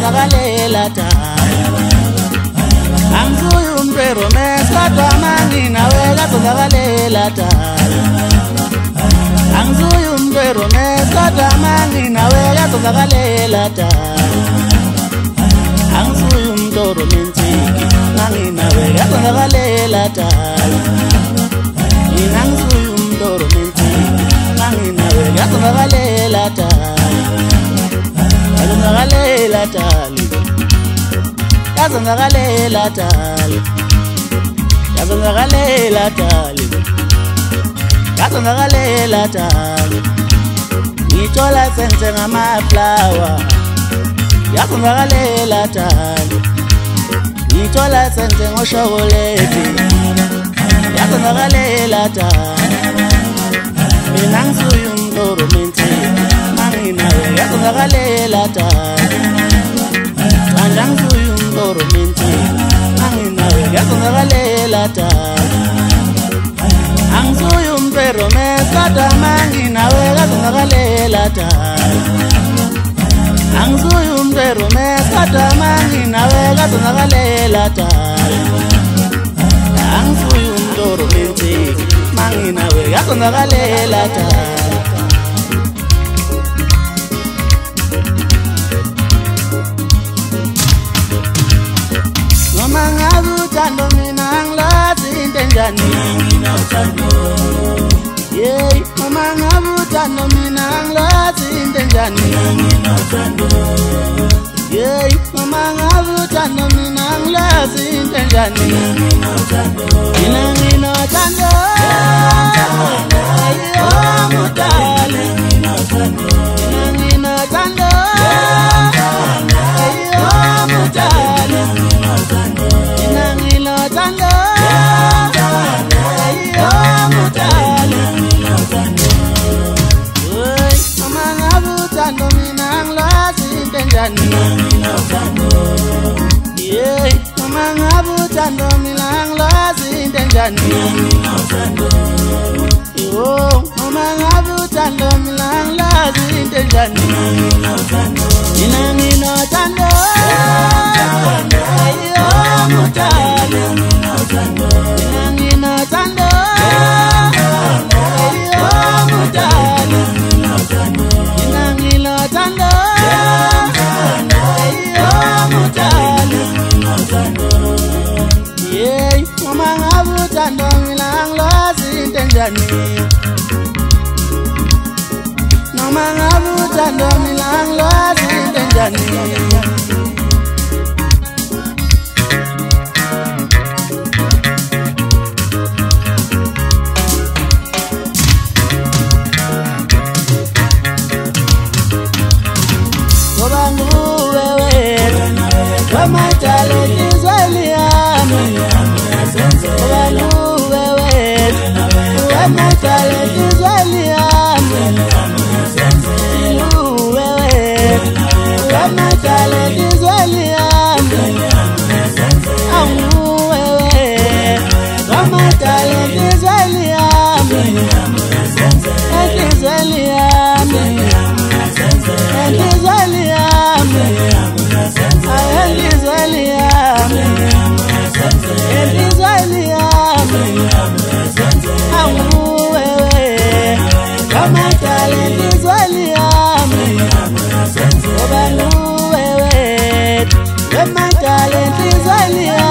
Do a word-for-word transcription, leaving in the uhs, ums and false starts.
Yazongakalela tala Angisuye umntwero mesikadwa mangina we yazongakalela tala Angisuye umntwero mesikadwa mangina we yazongakalela tala Angisuye umntoro mentiki mangina we yazongakalela tala Angisuye umntoro mentiki mangina we yazongakalela tala Yazongakalela tala Yazongakalela tala Yazongakalela tala Yazongakalela tala Ngithola senze ngamaflower Yazongakalela tala Ngithola senze ngoshokoledi Yazongakalela tala Mina ngisuye umntoro mentiki mangina we yazongakalela tala Manje ngisuye umntoro mentiki mangina we yazongakalela tala Angisuye umntwero mesikadwa mangina we yazongakalela tala Angisuye umntwero mesikadwa mangina we yazongakalela tala Angisuye umntoro mentiki mangina we yazongakalela tala Noma ngabe uthando mina angilazi into enjani mina uthando Yeah noma ngabe uthando mina angilazi into enjani mina uthando Yeah noma ngabe uthando mina angilazi into enjani mina uthando Mina mina uthando Oh mutali mina uthando Mina mina uthando Oh mutali mina uthando Mina mina uthando Oh mutali mina uthando Hey mama ngabe uthando mina angilazi into enjani mina uthando Yeah mama ngabe uthando mina angilazi into enjani mina uthando Oh mama ngabe uthando mina angilazi into enjani mina uthando Mina mina uthando Oh mutali mina uthando Mina mina uthando Oh mutali mina uthando Mina mina uthando Oh mutali mina uthando Yeah mama ngabe uthando mina angilazi into enjani Noma ngabe uthando mina angilazi into enjani Kama talenti Israeliano Wanu wewe Kama talenti Israeliano Silu wewe Kama talenti Israeliano Amu wewe Kama talenti Israeliano Enti Israeliano Enti Israeliano Elizaliam Elizaliam Amuwewe Kama talenti Elizaliam Obaluwewe Kama talenti Elizaliam